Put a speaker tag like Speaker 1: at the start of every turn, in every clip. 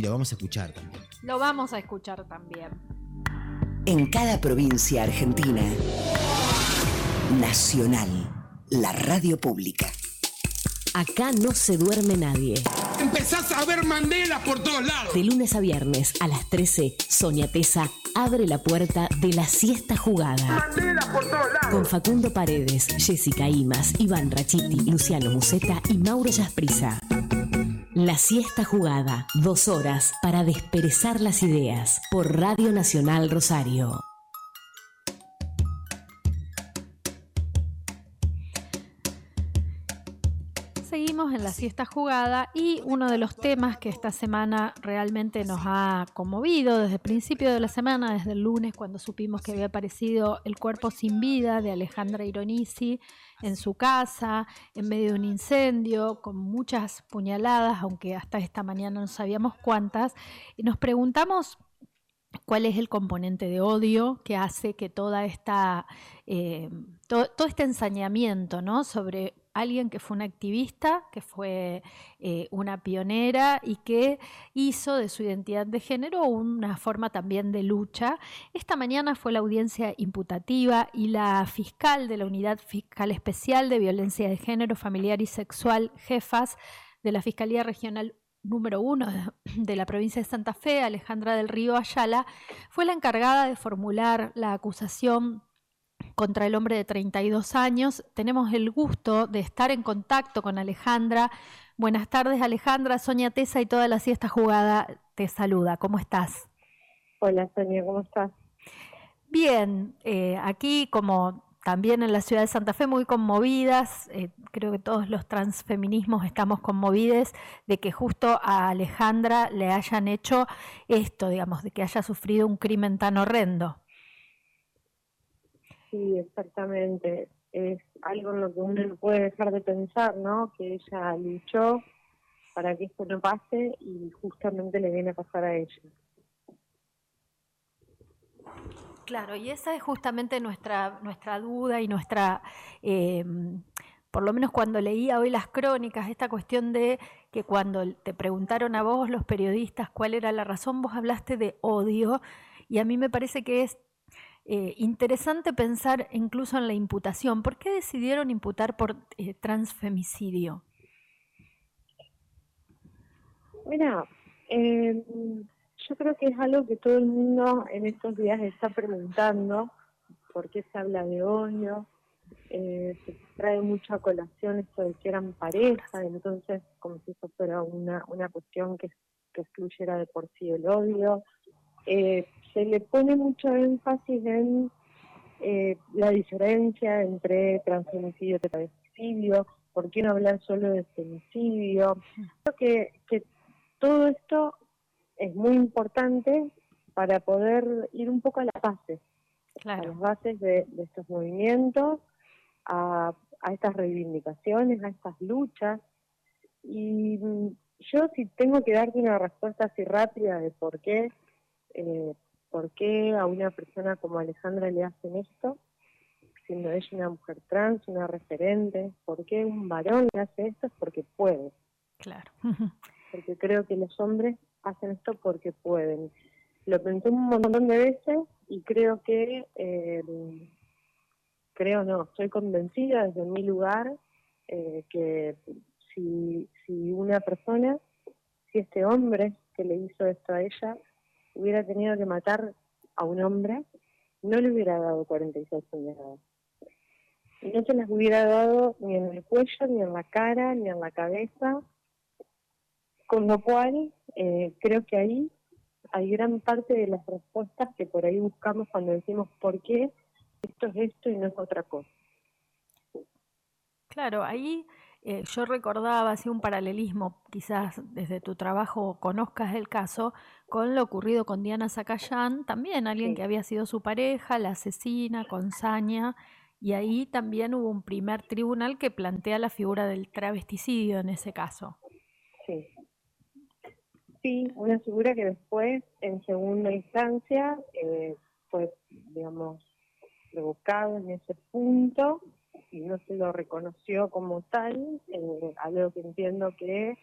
Speaker 1: y lo vamos a escuchar también.
Speaker 2: Lo vamos a escuchar también.
Speaker 3: En cada provincia argentina, Nacional, la radio pública.
Speaker 4: Acá no se duerme nadie.
Speaker 5: Empezás a ver Mandela por todos lados.
Speaker 4: De lunes a viernes a las 13, Sonia Tesa abre la puerta de la siesta jugada.
Speaker 5: Mandela por todos lados.
Speaker 4: Con Facundo Paredes, Jessica Imas, Iván Rachiti, Luciano Musetta y Mauro Yasprisa. La siesta jugada, 2 horas para desperezar las ideas. Por Radio Nacional Rosario.
Speaker 2: Seguimos en la siesta jugada y uno de los temas que esta semana realmente nos ha conmovido desde el principio de la semana, desde el lunes cuando supimos que había aparecido el cuerpo sin vida de Alejandra Ironisi en su casa, en medio de un incendio, con muchas puñaladas, aunque hasta esta mañana no sabíamos cuántas, y nos preguntamos cuál es el componente de odio que hace que toda esta, todo este ensañamiento, ¿no?, sobre alguien que fue una activista, que fue una pionera y que hizo de su identidad de género una forma también de lucha. Esta mañana fue la audiencia imputativa y la fiscal de la Unidad Fiscal Especial de Violencia de Género, Familiar y Sexual, jefas de la Fiscalía Regional número 1 de la provincia de Santa Fe, Alejandra del Río Ayala, fue la encargada de formular la acusación contra el hombre de 32 años. Tenemos el gusto de estar en contacto con Alejandra. Buenas tardes, Alejandra. Sonia Tesa y toda la siesta jugada te saluda. ¿Cómo estás?
Speaker 6: Hola, Sonia, ¿cómo estás?
Speaker 2: Bien, aquí como también en la ciudad de Santa Fe muy conmovidas, creo que todos los transfeminismos estamos conmovidos de que justo a Alejandra le hayan hecho esto, digamos, de que haya sufrido un crimen tan horrendo.
Speaker 6: Sí, exactamente. Es algo en lo que uno no puede dejar de pensar, ¿no? Que ella luchó para que esto no pase y justamente le viene a pasar a ella.
Speaker 2: Claro, y esa es justamente nuestra duda y nuestra, por lo menos cuando leía hoy las crónicas, esta cuestión de que cuando te preguntaron a vos, los periodistas, cuál era la razón, vos hablaste de odio, y a mí me parece que es interesante pensar incluso en la imputación. ¿Por qué decidieron imputar por transfemicidio?
Speaker 6: Mira, yo creo que es algo que todo el mundo en estos días está preguntando, por qué se habla de odio, se trae mucho a colación esto de que eran pareja, entonces como si eso fuera una cuestión que excluyera de por sí el odio. Se le pone mucho énfasis en la diferencia entre transfemicidio y travesticidio, ¿por qué no hablar solo de femicidio? Creo que todo esto es muy importante para poder ir un poco a las bases,
Speaker 2: Claro.
Speaker 6: a las bases de estos movimientos, a estas reivindicaciones, a estas luchas. Y yo si tengo que darte una respuesta así rápida de por qué a una persona como Alejandra le hacen esto, siendo ella una mujer trans, una referente, por qué un varón le hace esto, es porque puede.
Speaker 2: Claro.
Speaker 6: Porque creo que los hombres hacen esto porque pueden. Lo pensé un montón de veces y creo que, estoy convencida desde mi lugar que si una persona, si este hombre que le hizo esto a ella hubiera tenido que matar a un hombre, no le hubiera dado 46 puñaladas. Y no se las hubiera dado ni en el cuello, ni en la cara, ni en la cabeza. Con lo cual, creo que ahí hay gran parte de las respuestas que por ahí buscamos cuando decimos por qué esto es esto y no es otra cosa.
Speaker 2: Claro, ahí yo recordaba así un paralelismo, quizás desde tu trabajo conozcas el caso, con lo ocurrido con Diana Zacayán, también alguien
Speaker 6: Sí.
Speaker 2: que había sido su pareja, la asesina con saña, y ahí también hubo un primer tribunal que plantea la figura del travesticidio en ese caso.
Speaker 6: Sí. Sí, una figura que después, en segunda instancia, fue, digamos, revocado en ese punto y no se lo reconoció como tal, algo que entiendo que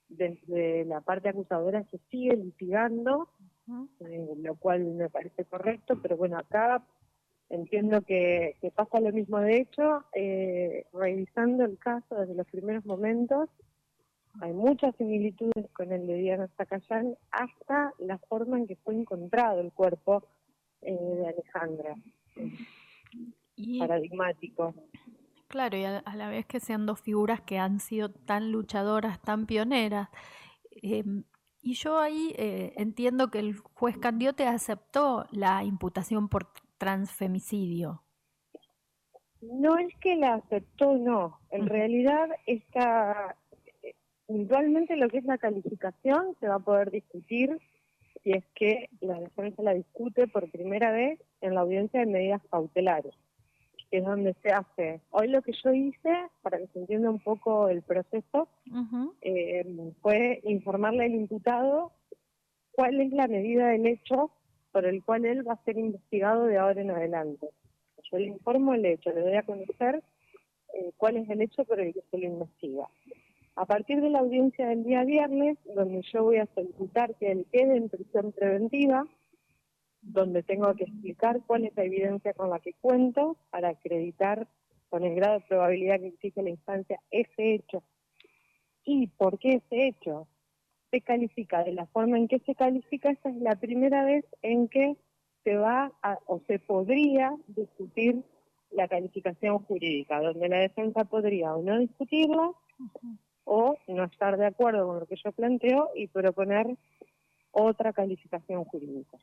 Speaker 6: desde la parte acusadora se sigue litigando, lo cual me parece correcto, pero bueno, acá entiendo que pasa lo mismo. De hecho, revisando el caso desde los primeros momentos, hay muchas similitudes con el de Diana Zacayán, hasta la forma en que fue encontrado el cuerpo de Alejandra.
Speaker 2: Y
Speaker 6: Paradigmático.
Speaker 2: claro, y a la vez que sean dos figuras que han sido tan luchadoras, tan pioneras. Y yo ahí entiendo que el juez Candiote aceptó la imputación por transfemicidio.
Speaker 6: No es que la aceptó, no. En realidad, puntualmente lo que es la calificación se va a poder discutir si es que la defensa la discute por primera vez en la audiencia de medidas cautelares, que es donde se hace. Hoy lo que yo hice, para que se entienda un poco el proceso, fue informarle al imputado cuál es la medida del hecho por el cual él va a ser investigado de ahora en adelante. Yo le informo el hecho, le doy a conocer cuál es el hecho por el que se lo investiga. A partir de la audiencia del día viernes, donde yo voy a solicitar que él quede en prisión preventiva, donde tengo que explicar cuál es la evidencia con la que cuento para acreditar con el grado de probabilidad que exige la instancia ese hecho. ¿Y por qué ese hecho se califica de la forma en que se califica? Esa es la primera vez en que se podría discutir la calificación jurídica, donde la defensa podría o no discutirla, o no estar de acuerdo con lo que yo planteo y proponer otra calificación jurídica.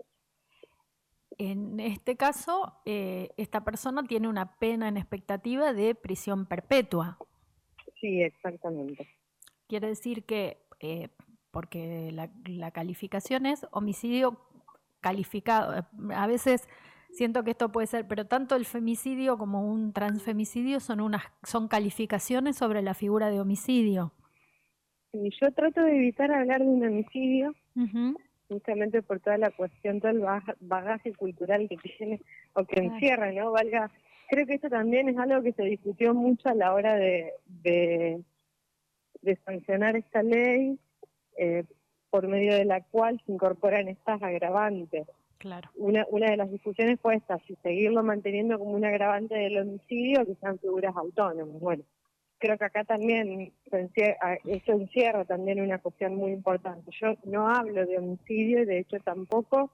Speaker 2: En este caso, esta persona tiene una pena en expectativa de prisión perpetua.
Speaker 6: Sí, exactamente.
Speaker 2: Quiere decir que, porque la calificación es homicidio calificado. A veces siento que esto puede ser, pero tanto el femicidio como un transfemicidio son calificaciones sobre la figura de homicidio.
Speaker 6: Y yo trato de evitar hablar de un homicidio, justamente por toda la cuestión, todo el bagaje cultural que tiene o que encierra, ¿no? Creo que esto también es algo que se discutió mucho a la hora de sancionar esta ley, por medio de la cual se incorporan estas agravantes.
Speaker 2: Claro.
Speaker 6: Una de las discusiones fue esta, si seguirlo manteniendo como un agravante del homicidio o que sean figuras autónomas. Bueno, creo que acá también esto encierra también una cuestión muy importante. Yo no hablo de homicidio, de hecho tampoco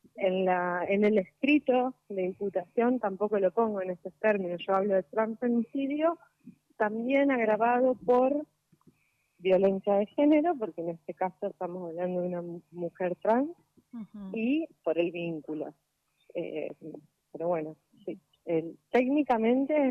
Speaker 6: en el escrito de imputación tampoco lo pongo en estos términos. Yo hablo de transfemicidio, también agravado por violencia de género, porque en este caso estamos hablando de una mujer trans, y por el vínculo. Pero bueno, sí, técnicamente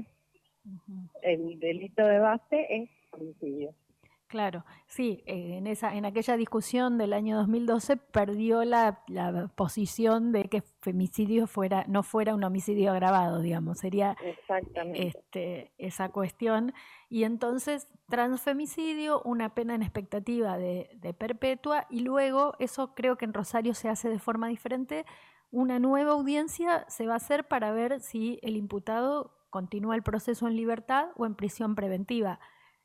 Speaker 6: el delito de base es homicidio.
Speaker 2: Claro, sí, en aquella discusión del año 2012 perdió la posición de que femicidio no fuera un homicidio agravado, digamos, sería esa cuestión. Y entonces, transfemicidio, una pena en expectativa de perpetua, y luego, eso creo que en Rosario se hace de forma diferente, una nueva audiencia se va a hacer para ver si el imputado continúa el proceso en libertad o en prisión preventiva.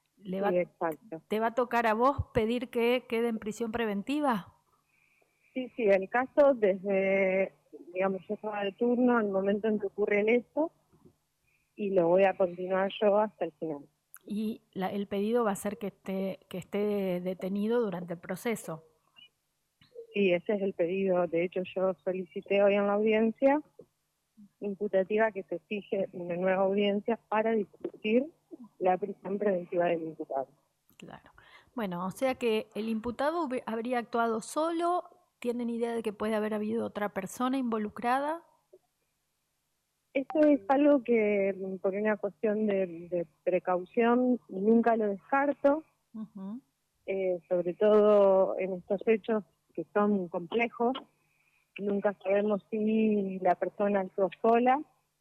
Speaker 2: ¿Te va a tocar a vos pedir que quede en prisión preventiva?
Speaker 6: Sí, el caso desde, digamos, yo estaba de turno al momento en que ocurre el hecho y lo voy a continuar yo hasta el final.
Speaker 2: Y el pedido va a ser que esté detenido durante el proceso.
Speaker 6: Sí, ese es el pedido. De hecho, yo solicité hoy en la audiencia imputativa que se fije una nueva audiencia para discutir la prisión preventiva del imputado.
Speaker 2: Claro. Bueno, o sea que el imputado habría actuado solo. ¿Tienen idea de que puede haber habido otra persona involucrada?
Speaker 6: Esto es algo que, por una cuestión de precaución, nunca lo descarto, sobre todo en estos hechos que son complejos. Nunca sabemos si la persona actuó sola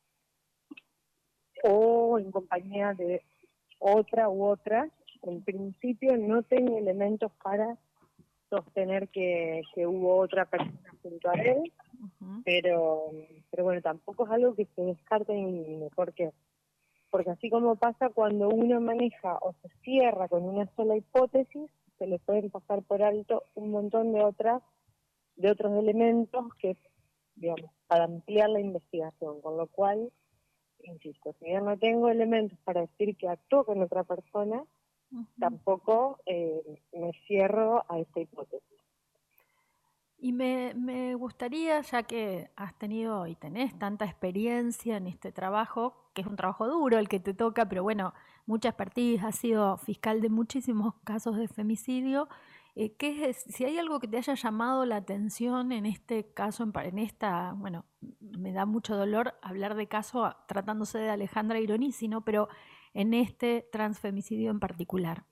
Speaker 6: o en compañía de otra u otras. En principio no tengo elementos para sostener que hubo otra persona junto a él, pero bueno, tampoco es algo que se descarte ni ¿por qué? Porque así como pasa cuando uno maneja o se cierra con una sola hipótesis, se le pueden pasar por alto un montón de otros elementos que, digamos, para ampliar la investigación, con lo cual, insisto, si yo no tengo elementos para decir que actuó con otra persona, tampoco me cierro a esta hipótesis.
Speaker 2: Y me gustaría, ya que has tenido y tenés tanta experiencia en este trabajo, que es un trabajo duro el que te toca, pero bueno, mucha expertise, has sido fiscal de muchísimos casos de femicidio, si hay algo que te haya llamado la atención en este caso, bueno, me da mucho dolor hablar de caso tratándose de Alejandra Ironici, ¿no? Pero en este transfemicidio en particular.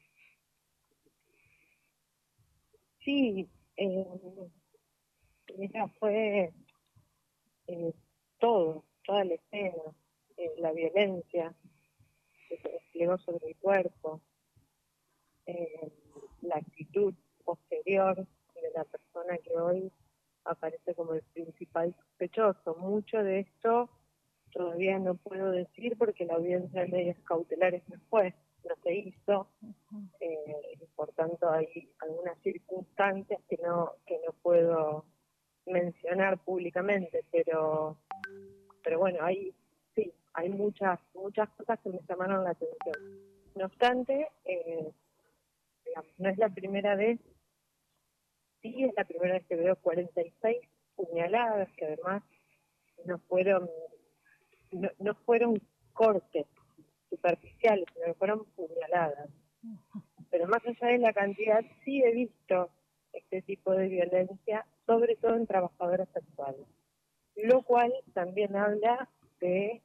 Speaker 6: Sí, ella fue toda la escena, la violencia que se desplegó sobre el cuerpo, la actitud posterior de la persona que hoy aparece como el principal sospechoso. Mucho de esto todavía no puedo decir porque la audiencia de medidas cautelares no se hizo, por tanto hay algunas circunstancias que no puedo mencionar públicamente, pero bueno, hay muchas cosas que me llamaron la atención. No obstante, digamos, no es la primera vez, sí es la primera vez que veo 46 puñaladas, que además no fueron cortes superficiales, sino que fueron puñaladas. Pero más allá de la cantidad, sí he visto este tipo de violencia, sobre todo en trabajadoras sexuales, lo cual también habla de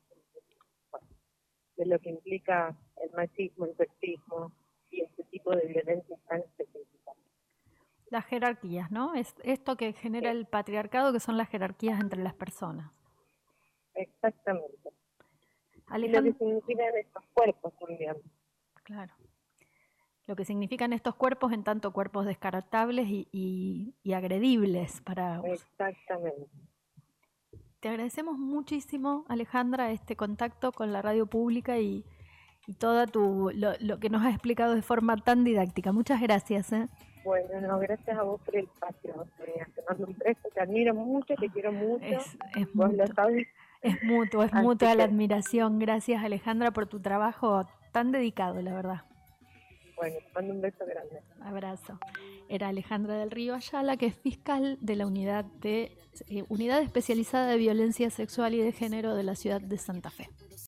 Speaker 6: lo que implica el machismo, el sexismo y este tipo de violencia tan específica.
Speaker 2: Las jerarquías, ¿no? Es esto que genera el patriarcado, que son las jerarquías entre las personas.
Speaker 6: Exactamente. Y lo que significan estos cuerpos también.
Speaker 2: Claro. Lo que significan estos cuerpos en tanto cuerpos descartables y agredibles para...
Speaker 6: Exactamente.
Speaker 2: Te agradecemos muchísimo, Alejandra, este contacto con la radio pública y todo lo que nos has explicado de forma tan didáctica. Muchas gracias.
Speaker 6: Bueno, no, gracias a vos por el espacio. Te mando un beso, te admiro mucho, te quiero mucho. Vos lo sabes.
Speaker 2: Es mutua la admiración. Gracias, Alejandra, por tu trabajo tan dedicado, la verdad.
Speaker 6: Bueno, te mando un beso grande.
Speaker 2: Abrazo. Era Alejandra del Río Ayala, que es fiscal de la Unidad Especializada de Violencia Sexual y de Género de la ciudad de Santa Fe.